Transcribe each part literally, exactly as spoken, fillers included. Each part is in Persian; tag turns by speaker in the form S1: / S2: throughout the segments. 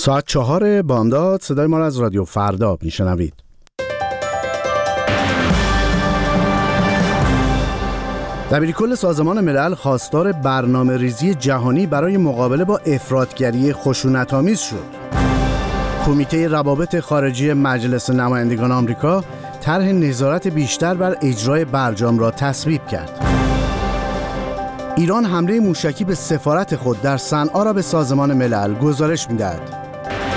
S1: ساعت چهار بامداد صدای ما را از رادیو فردا میشنوید. دبیرکل سازمان ملل خواستار برنامه ریزی جهانی برای مقابله با افراطگری خشونت‌آمیز شد. کمیته روابط خارجی مجلس نمایندگان آمریکا طرح نظارت بیشتر بر اجرای برجام را تصویب کرد. ایران حمله موشکی به سفارت خود در صنعا را به سازمان ملل گزارش می‌دهد.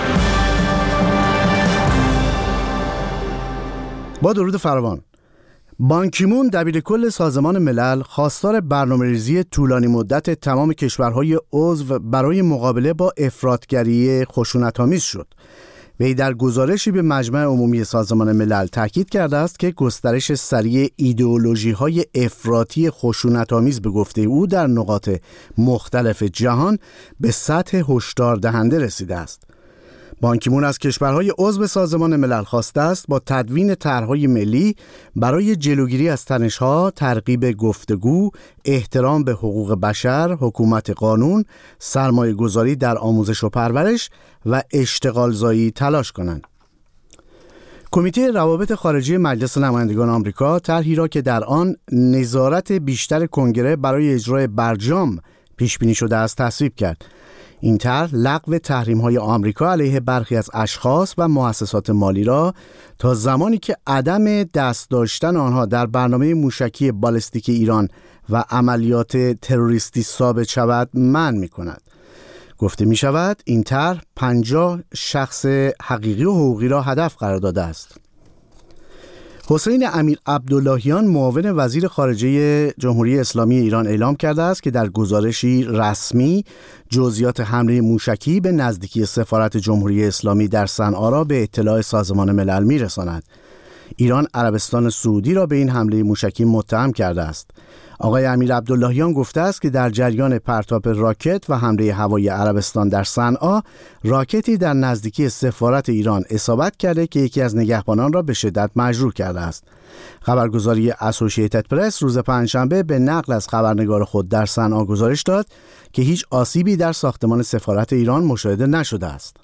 S1: با درود فراوان، بان کی مون دبیرکل سازمان ملل خواستار برنامه‌ریزی طولانی مدت تمام کشورهای عضو برای مقابله با افراطگری خشونت‌آمیز شد. وی در گزارشی به مجمع عمومی سازمان ملل تاکید کرده است که گسترش سریع ایدئولوژی‌های افراطی خشونت‌آمیز به گفته او در نقاط مختلف جهان به سطح هشدار دهنده رسیده است. بان کی مون از کشورهای عضو سازمان ملل خواسته است با تدوین طرح‌های ملی برای جلوگیری از تنش‌ها، ترغیب گفتگو، احترام به حقوق بشر، حکومت قانون، سرمایه‌گذاری در آموزش و پرورش و اشتغالزایی تلاش کنند. کمیته روابط خارجی مجلس نمایندگان آمریکا طرحی را که در آن نظارت بیشتر کنگره برای اجرای برجام پیش بینی شده است تصویب کرد. این طرح لغو تحریم‌های آمریکا علیه برخی از اشخاص و مؤسسات مالی را تا زمانی که عدم دست داشتن آنها در برنامه موشکی بالستیک ایران و عملیات تروریستی ثابت شود منع می‌کند. گفته می‌شود این طرح پنجاه شخص حقیقی و حقوقی را هدف قرار داده است. حسین امیر عبداللهیان معاون وزیر خارجه جمهوری اسلامی ایران اعلام کرده است که در گزارشی رسمی جزئیات حمله موشکی به نزدیکی سفارت جمهوری اسلامی در صنعا را به اطلاع سازمان ملل می‌رساند. ایران عربستان سعودی را به این حمله موشکی متهم کرده است. آقای امیر عبداللهیان گفته است که در جریان پرتاب راکت و حمله هوایی عربستان در صنعا، راکتی در نزدیکی سفارت ایران اصابت کرده که یکی از نگهبانان را به شدت مجروح کرده است. خبرگزاری اسوسییتد پرس روز پنجشنبه به نقل از خبرنگار خود در صنعا گزارش داد که هیچ آسیبی در ساختمان سفارت ایران مشاهده نشده است.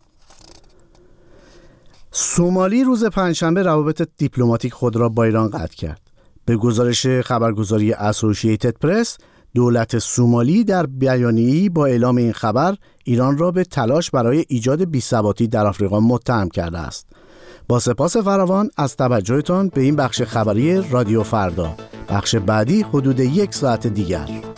S1: سومالی روز پنجشنبه روابط دیپلماتیک خود را با ایران قطع کرد. به گزارش خبرگزاری اسوسییتد پرس، دولت سومالی در بیانیه‌ای با اعلام این خبر ایران را به تلاش برای ایجاد بی‌ثباتی در آفریقا متهم کرده است. با سپاس فراوان از توجهتان به این بخش خبری رادیو فردا. بخش بعدی حدود یک ساعت دیگر.